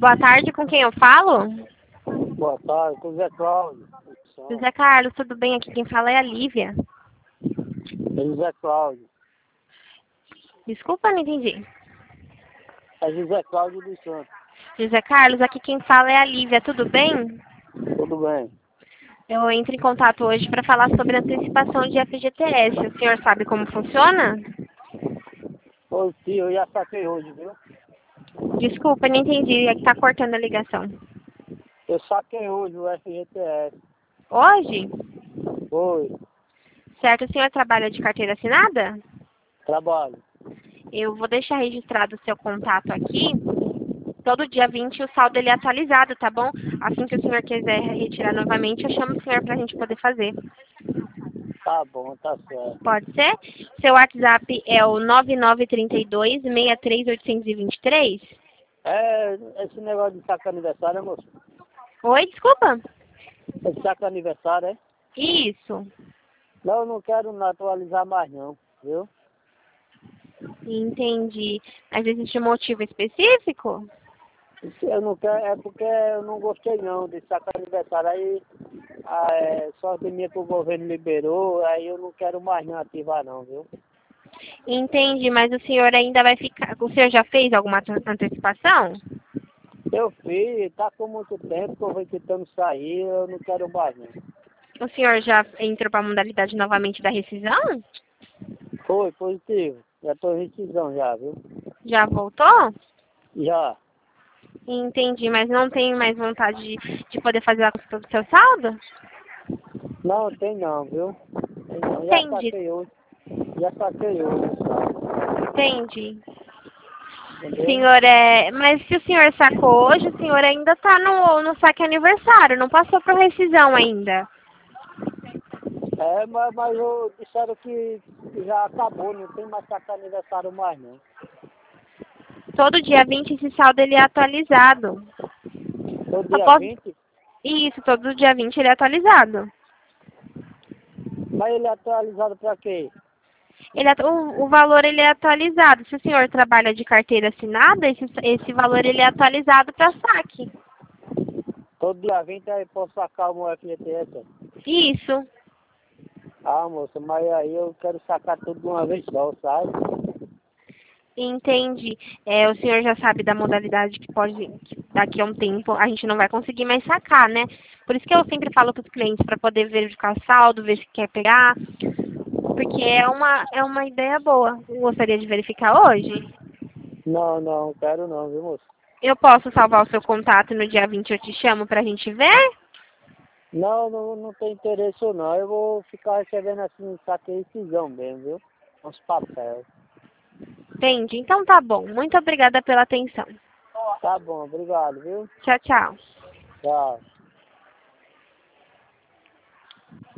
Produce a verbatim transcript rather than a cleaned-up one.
Boa tarde, com quem eu falo? Boa tarde, com o Zé Cláudio. José Carlos, tudo bem? Aqui quem fala é a Lívia. É José Cláudio. Desculpa, não entendi. É José Cláudio dos Santos. José Carlos, aqui quem fala é a Lívia, tudo bem? Tudo bem? Eu entro em contato hoje para falar sobre antecipação de F G T S. O senhor sabe como funciona? Ô tio, eu já saquei hoje, viu? Desculpa, não entendi. É que tá cortando a ligação. Eu saquei hoje o F G T S. Hoje? Oi, Certo, o senhor trabalha de carteira assinada? trabalho. Eu vou deixar registrado o seu contato aqui. Todo dia vinte o saldo ele é atualizado, tá bom? Assim que o senhor quiser retirar novamente, eu chamo o senhor para a gente poder fazer. Tá bom, tá certo. Pode ser? Seu WhatsApp é o nove nove três dois, seis três oito dois três? É, esse negócio de sacar aniversário, é, moço? Oi, desculpa? Esse sacar aniversário, é? Isso. Não, eu não quero não atualizar mais não, viu? Entendi. Mas existe um motivo específico? Se eu não quero, é porque eu não gostei não de sacar aniversário. Aí, ah, é, só de minha que o governo liberou, aí eu não quero mais não ativar não, viu? Entendi, mas o senhor ainda vai ficar... O senhor já fez alguma ante- antecipação? Eu fiz, tá com muito tempo que eu vou tentando sair, eu não quero mais não. O senhor já entrou para a modalidade novamente da rescisão? Foi, positivo. Já tô em rescisão já, viu? Já voltou? Já. Entendi, mas não tem mais vontade de, de poder fazer a consulta do seu saldo? Não, tem não, viu? Tem não. Já Entendi, saquei hoje. Já saquei hoje, sabe? entendi. Entendeu? Senhor, é... Mas se o senhor sacou hoje, o senhor ainda está no, no saque aniversário, não passou por rescisão ainda. É, mas, mas eu, disseram que já acabou, não tem mais sacar aniversário mais não. Todo dia vinte esse saldo ele é atualizado. Todo Só dia posso... vinte, Isso, todo dia vinte ele é atualizado. mas ele é atualizado pra quê? Ele é- o, o valor ele é atualizado. Se o senhor trabalha de carteira assinada, esse, esse valor ele é atualizado para saque. Todo dia vinte aí posso sacar o meu F G T S. Isso. Ah, moça, mas aí eu quero sacar tudo de uma vez só, sabe? Entendi. É, o senhor já sabe da modalidade que pode, que daqui a um tempo a gente não vai conseguir mais sacar, né? Por isso que eu sempre falo para os clientes para poder verificar saldo, ver se quer pegar, porque é uma, é uma ideia boa. Gostaria de verificar hoje? Não, não, quero não, viu, moça? Eu posso salvar o seu contato no dia vinte eu te chamo para a gente ver? Não, não, não tem interesse não. Eu vou ficar recebendo assim, saque rescisão mesmo, viu? Uns papéis. Entendi. Então tá bom. Muito obrigada pela atenção. Tá bom, obrigado, viu? Tchau, tchau. Tchau.